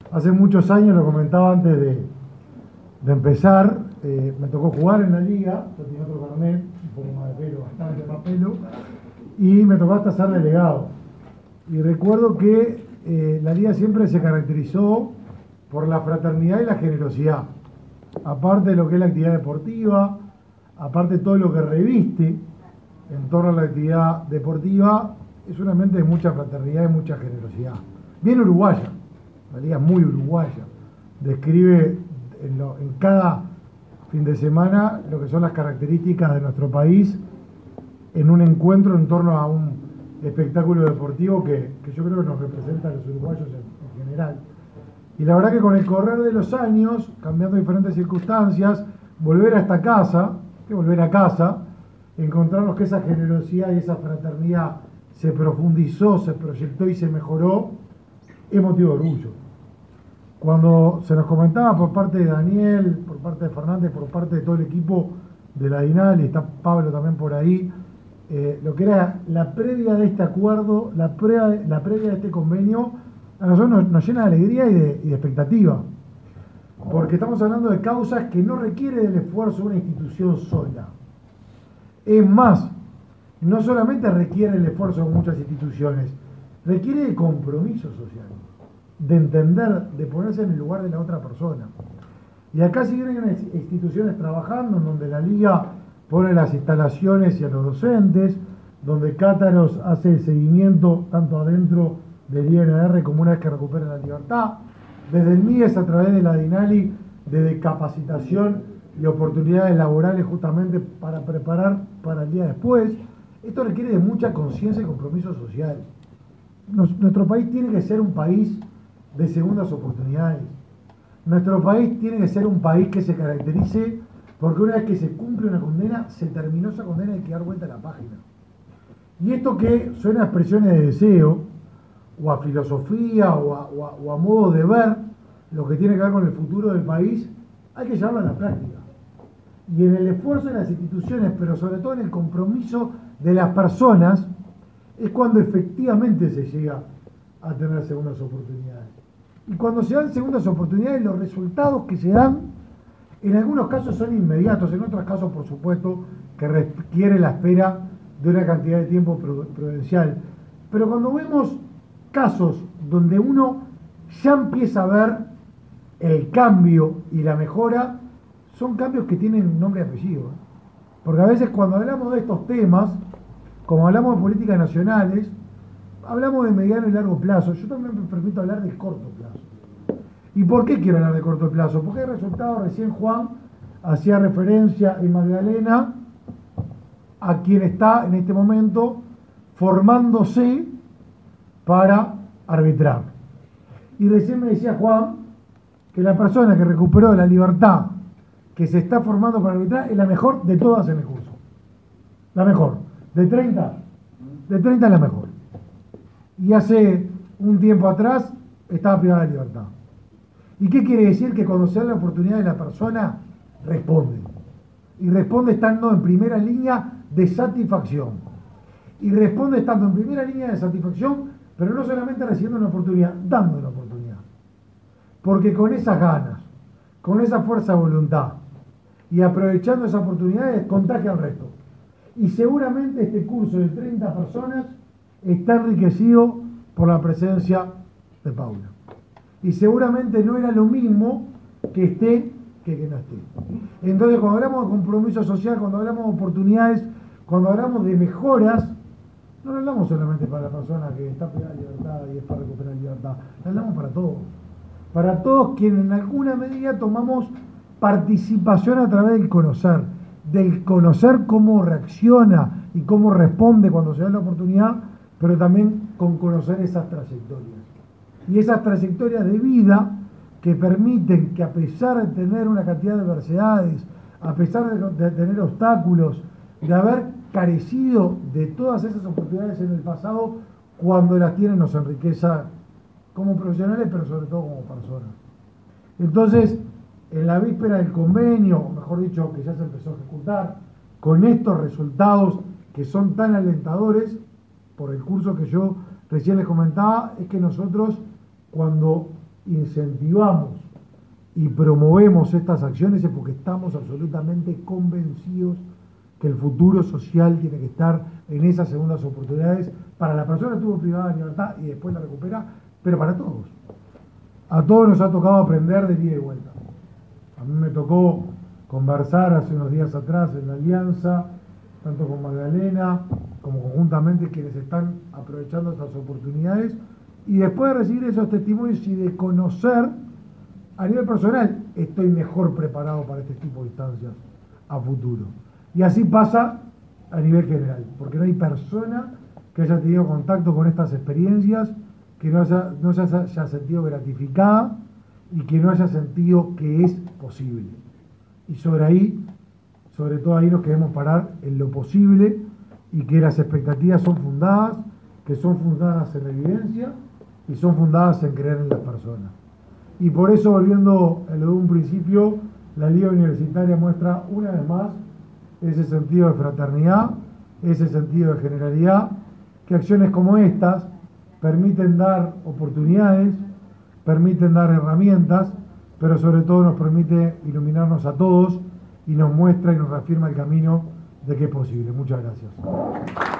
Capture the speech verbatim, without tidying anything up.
Hace muchos años, lo comentaba antes de, de empezar, eh, me tocó jugar en la liga, yo tenía otro carnet, un poco más de pelo, bastante más pelo, y me tocó hasta ser delegado. Y recuerdo que eh, la liga siempre se caracterizó por la fraternidad y la generosidad. Aparte de lo que es la actividad deportiva, aparte de todo lo que reviste en torno a la actividad deportiva, es un ambiente de mucha fraternidad y mucha generosidad. Bien uruguaya, la liga es muy uruguaya. Describe en, lo, en cada fin de semana lo que son las características de nuestro país en un encuentro en torno a un espectáculo deportivo que, que yo creo que nos representa a los uruguayos en, en general. Y la verdad que con el correr de los años, cambiando diferentes circunstancias, volver a esta casa, que volver a casa, encontrarnos que esa generosidad y esa fraternidad se profundizó, se proyectó y se mejoró, es motivo de orgullo. Cuando se nos comentaba por parte de Daniel, por parte de Fernández, por parte de todo el equipo de la DINAL, y está Pablo también por ahí, eh, lo que era la previa de este acuerdo, la previa, la previa de este convenio, a nosotros nos, nos llena de alegría y de, y de expectativa, porque estamos hablando de causas que no requieren del esfuerzo de una institución sola. Es más, no solamente requiere el esfuerzo de muchas instituciones, requiere de compromiso social, de entender, de ponerse en el lugar de la otra persona. Y acá siguen instituciones trabajando, en donde la liga pone las instalaciones y a los docentes, donde Cátaros hace el seguimiento tanto adentro del I N R como una vez que recupera la libertad, desde el M I E S a través de la DINALI, de capacitación y oportunidades laborales justamente para preparar para el día después. Esto requiere de mucha conciencia y compromiso social. Nos, nuestro país tiene que ser un país de segundas oportunidades. Nuestro país tiene que ser un país que se caracterice porque una vez que se cumple una condena, se terminó esa condena y hay que dar vuelta a la página. Y esto que suena a expresiones de deseo, o a filosofía, o a, o a, o a modo de ver lo que tiene que ver con el futuro del país, hay que llevarlo a la práctica. Y en el esfuerzo de las instituciones, pero sobre todo en el compromiso de las personas, es cuando efectivamente se llega a tener segundas oportunidades. Y cuando se dan segundas oportunidades, los resultados que se dan, en algunos casos son inmediatos, en otros casos, por supuesto, que requiere la espera de una cantidad de tiempo prudencial. Pero cuando vemos casos donde uno ya empieza a ver el cambio y la mejora, son cambios que tienen nombre y apellido. Porque a veces cuando hablamos de estos temas, como hablamos de políticas nacionales, hablamos de mediano y largo plazo. Yo también me permito hablar de corto plazo. ¿Y por qué quiero hablar de corto plazo? Porque hay resultados, recién Juan hacía referencia en Magdalena a quien está en este momento formándose para arbitrar. Y recién me decía Juan que la persona que recuperó la libertad, que se está formando para arbitrar, es la mejor de todas en el curso. La mejor. De treinta, de treinta es la mejor. Y hace un tiempo atrás estaba privada de libertad. ¿Y qué quiere decir? Que cuando se da la oportunidad de la persona, responde. Y responde estando en primera línea de satisfacción. Y responde estando en primera línea de satisfacción, pero no solamente recibiendo una oportunidad, dando una oportunidad. Porque con esas ganas, con esa fuerza de voluntad y aprovechando esas oportunidades, contagia al resto. Y seguramente este curso de treinta personas está enriquecido por la presencia de Paula. Y seguramente no era lo mismo que esté que que no esté. Entonces, cuando hablamos de compromiso social, cuando hablamos de oportunidades, cuando hablamos de mejoras, no lo hablamos solamente para la persona que está privada de libertad y es para recuperar libertad, lo hablamos para todos. Para todos quienes en alguna medida tomamos participación a través del conocer, del conocer cómo reacciona y cómo responde cuando se da la oportunidad, pero también con conocer esas trayectorias. Y esas trayectorias de vida que permiten que, a pesar de tener una cantidad de adversidades, a pesar de, de tener obstáculos, de haber carecido de todas esas oportunidades en el pasado, cuando las tienen nos enriquece como profesionales, pero sobre todo como personas. Entonces, en la víspera del convenio, o mejor dicho, que ya se empezó a ejecutar, con estos resultados que son tan alentadores, por el curso que yo recién les comentaba, es que nosotros, cuando incentivamos y promovemos estas acciones es porque estamos absolutamente convencidos que el futuro social tiene que estar en esas segundas oportunidades para la persona que estuvo privada de libertad y después la recupera, pero para todos. A todos nos ha tocado aprender de ida y vuelta. A mí me tocó conversar hace unos días atrás en la Alianza, tanto con Magdalena como conjuntamente quienes están aprovechando estas oportunidades, y después de recibir esos testimonios y de conocer a nivel personal, estoy mejor preparado para este tipo de instancias a futuro. Y así pasa a nivel general, porque no hay persona que haya tenido contacto con estas experiencias que no, haya, no se haya sentido gratificada y que no haya sentido que es posible. Y sobre ahí, sobre todo ahí nos queremos parar en lo posible y que las expectativas son fundadas, que son fundadas en la evidencia y son fundadas en creer en las personas. Y por eso, volviendo a lo de un principio, la Liga Universitaria muestra una vez más ese sentido de fraternidad, ese sentido de generalidad, que acciones como estas permiten dar oportunidades, permiten dar herramientas, pero sobre todo nos permite iluminarnos a todos y nos muestra y nos reafirma el camino de que es posible. Muchas gracias.